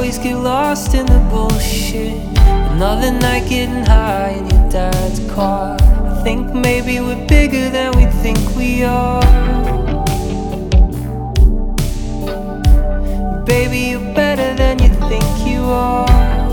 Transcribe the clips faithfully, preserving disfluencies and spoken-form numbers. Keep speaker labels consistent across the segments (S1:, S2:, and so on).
S1: always get lost in the bullshit. Another night getting high in your dad's car. I think maybe we're bigger than we think we are. Baby, you're better than you think you are.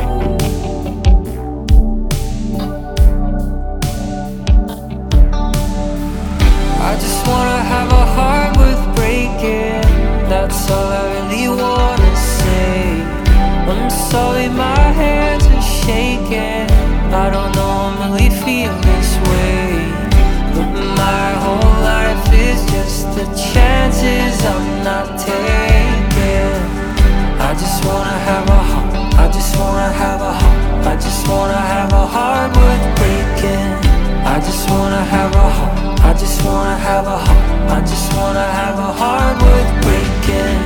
S1: I just wanna have a heart worth breaking. That's all I really wanna say. I'm sorry my hands are shaking. I don't normally feel this way, but my whole life is just the chances I'm not taking. I just wanna have a heart, I just wanna have a heart, I just wanna have a heart worth breaking. I just wanna have a heart, I just wanna have a heart, I just wanna have a heart worth breaking.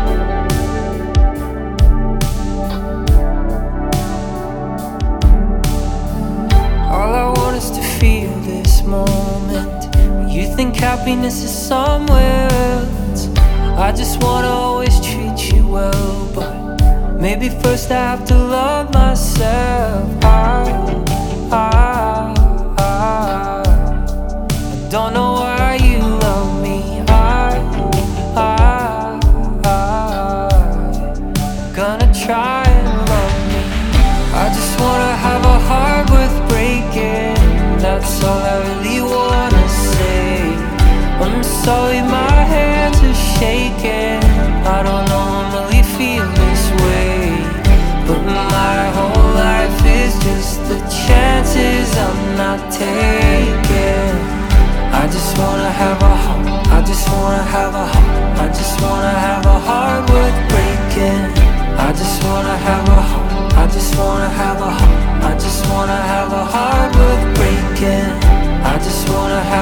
S1: All I want is to feel this moment. You think happiness is somewhere else. I just wanna always treat you well, but maybe first I have to love myself. I, I, I, I don't know why you love me. I, I, I, gonna try and love me. I just wanna have a heart worth breaking. That's all I really wanna say. I'm sorry my hands are shaking. I don't normally feel this way, but my whole life is just the chances I'm not taking. I just wanna have a heart, I just wanna have a heart, I just wanna have a heart worth breaking. I just wanna have a heart, I just wanna have a heart, I just wanna have a heart worth breaking. I just wanna have